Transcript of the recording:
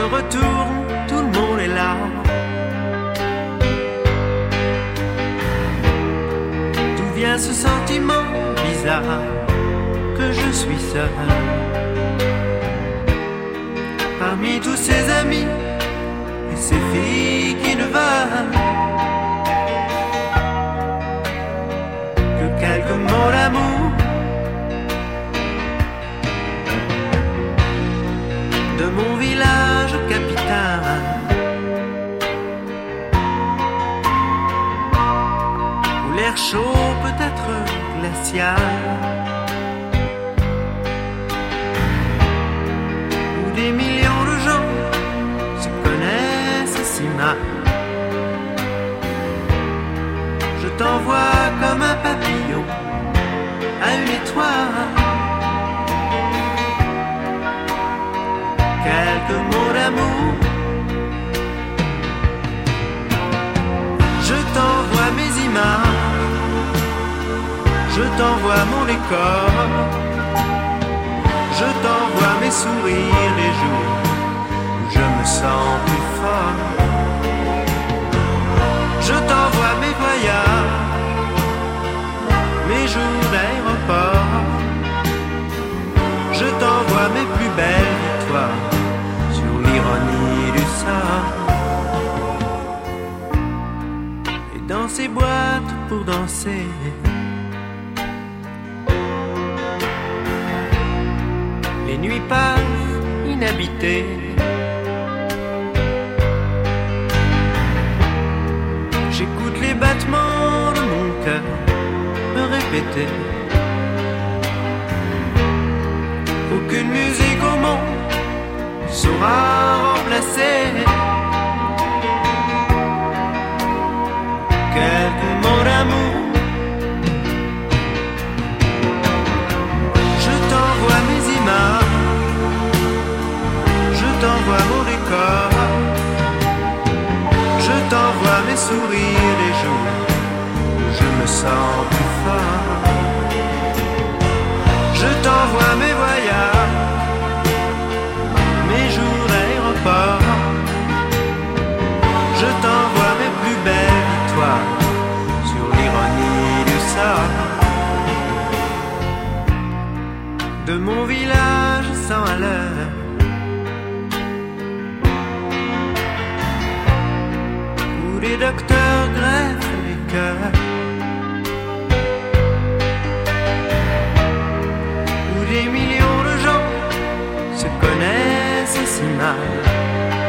me retourne, tout le monde est là. D'où vient ce sentiment bizarre que je suis seul parmi tous ces amis et ces filles qui ne veulent que quelques mots d'amour de mon village capitale, où l'air chaud peut être glacial, où des millions de gens se connaissent si mal. Je t'envoie comme un papillon à une étoile quelques mots d'amour. Je t'envoie mes images, je t'envoie mon décor, je t'envoie mes sourires les jours où je me sens plus fort. Je t'envoie mes voyages, mes jours d'aéroport, je t'envoie mes plus belles victoires sur l'ironie du sort. Et dans ces boîtes pour danser, les nuits passent inhabitées. J'écoute les battements de mon cœur me répéter. Aucune musique au monde saura remplacer quelques mots d'amour. Je t'envoie mes images, je t'envoie mon décor, je t'envoie mes sourires les jours où je me sens plus fort. Je t'envoie mes voyages, mes jours d'aéroport, je t'envoie mes plus belles victoires sur l'ironie du sort. De mon village sans à l'heure, où les docteurs greffent les cœurs, où des millions de gens se connaissent si mal.